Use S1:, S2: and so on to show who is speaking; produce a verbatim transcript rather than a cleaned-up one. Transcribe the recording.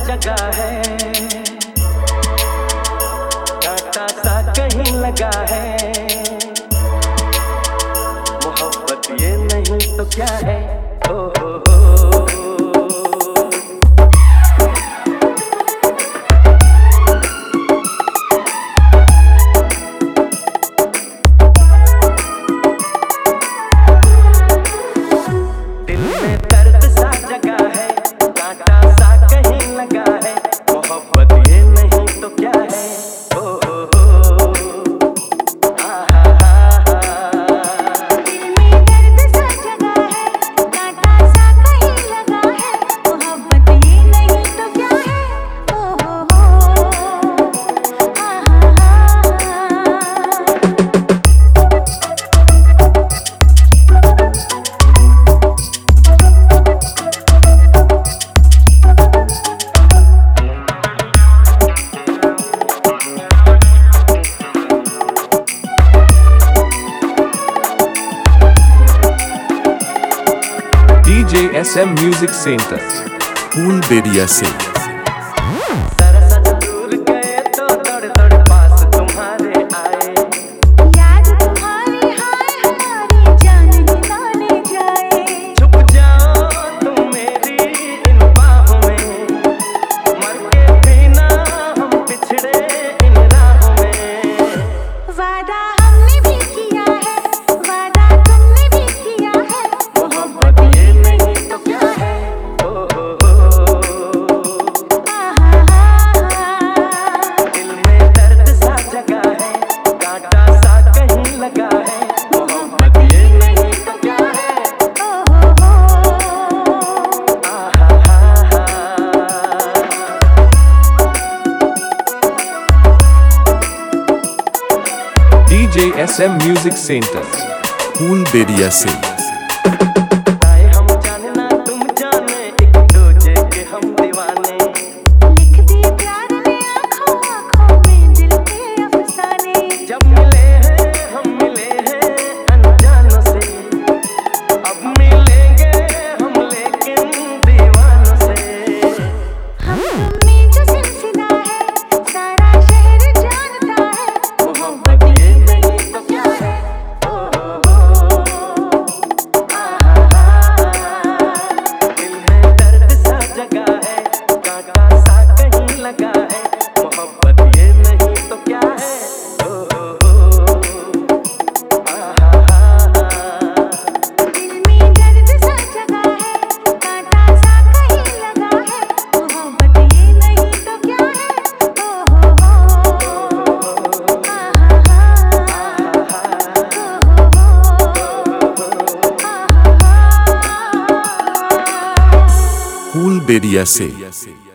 S1: जगह है, कांटा सा कहीं लगा है। मोहब्बत ये नहीं तो क्या है? ओ हो हो दिल में दर्द सा जगह है, कांटा सा कहीं लगा है। मोहब्बत ये नहीं तो क्या है? ओ हो हो आ हा हा
S2: दिल में दर्द सा जगह है, कांटा सा कहीं लगा है। मोहब्बत ये नहीं तो क्या है? ओ हो हो आ हा हा
S3: D J S M Music Center,
S4: फूलबेरिया से
S1: जरा सा दूर गए तो दौड़ दौड़ पास तुम्हारे आए।
S2: याद तुम्हारी हाय हमारी जान ही ना ले जाए।
S1: छुप जाओ तुम मेरी इन बाहों में, मर के भी ना हम पिछड़े इन राहों में।
S2: वादा हमने भी किया है, वादा तुमने भी किया है।
S1: मोहब्बत ये नहीं तो क्या है? ओ हो हो
S2: आ हा हा
S1: दिल में दर्द सा जगह है, कांटा सा कहीं लगा है। मोहब्बत ये नहीं तो क्या है?
S2: ओ हो हो
S1: आ हा हा हा
S3: D J S M Music Center,
S4: फूलबेरिया से
S1: आए हम जाने ना तुम जाने, एक दूजे के हम दीवाने।
S2: लिख दिए प्यार ने आँखों आँखों में दिल के अफसाने।
S1: जब मिले हैं हम मिले हैं अनजानों से, अब मिलेंगे हम लेकिन दीवानों से।
S2: हम तुम में जो सिलसिला है, सारा शहर जानता है।
S1: मोहब्बत ये नहीं तो क्या है? ओ हो हो आ हा हा दिल में दर्द सा जगह है, कांटा सा कहीं लगा है। मोहब्बत ये नहीं तो क्या है? ओ हो हो आ हा हा
S2: दिल में दर्द सा जगह है, कांटा सा कहीं लगा है। मोहब्बत ये नहीं तो क्या है? ओ हो हो आ हा हा ओ हो हो आ हा हा
S4: फूलबेरिया से